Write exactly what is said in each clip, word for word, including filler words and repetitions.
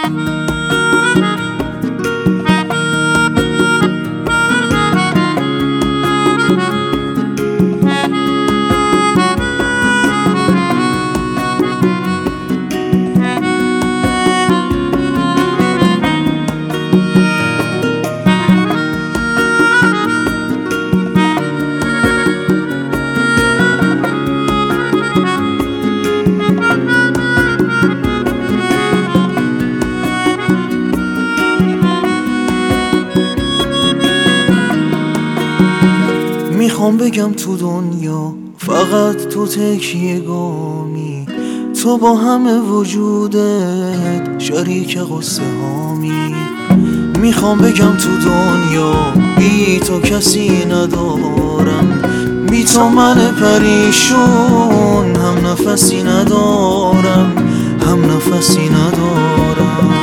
میخوام بگم تو دنیا فقط تو تکیه گامی، تو با همه وجودت شریک قصه هامی. میخوام بگم تو دنیا بی تو کسی ندارم، بی تو من پریشون هم نفسی ندارم، هم نفسی ندارم.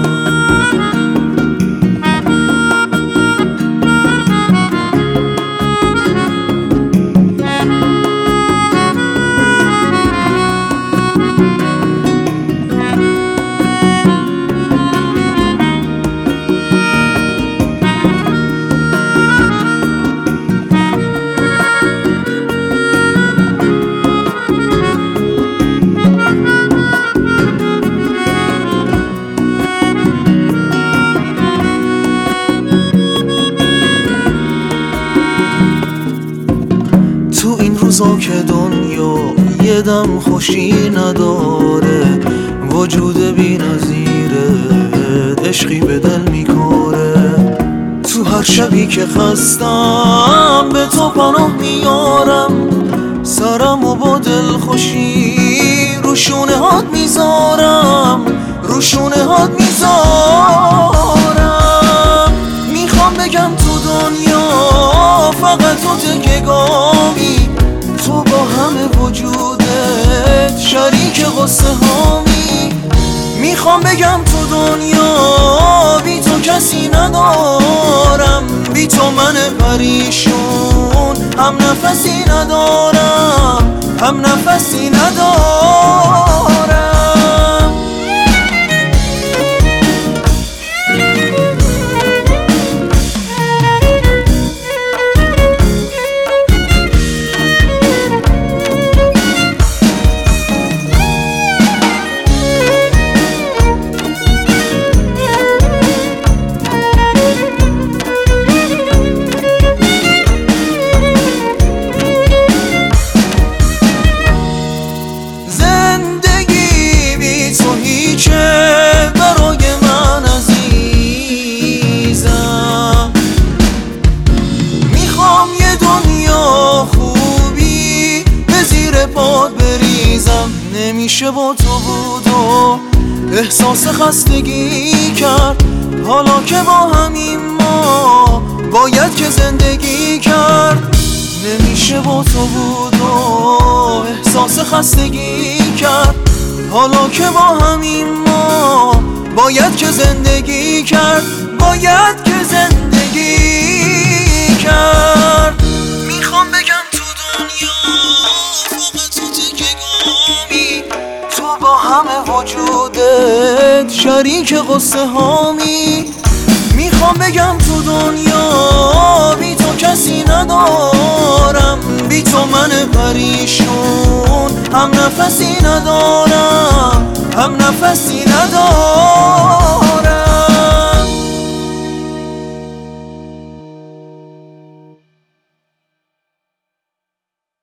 روزا که دنیا یه دم خوشی نداره، وجود بی نظیره عشقی به دل میکاره. تو هر شبی که خستم به تو پناه میارم، سرم و با دل خوشی رو شونه هات میذارم، رو شونه هات میذارم. میخوام بگم تو دنیا فقط تو تکه گامی، تو با همه وجودت شریک قصه هامی. میخوام بگم تو دنیا بی تو کسی ندارم، بی تو من پریشون هم نفسی ندارم، هم نفسی ندارم. نمیشه با تو بود و احساس خستگی کرد، حالا که با همین ما باید که زندگی کرد. نمیشه با تو بود و احساس خستگی کرد، حالا که با همین ما باید که زندگی کرد، باید که زندگی کرد. میخوام بگم تو دنیا فقط تو تکه گامی، تو با همه وجودت شریک قصه هامی. میخوام بگم تو دنیا بی تو کسی ندارم، بی تو من پریشون هم نفسی ندارم، هم نفسی ندارم.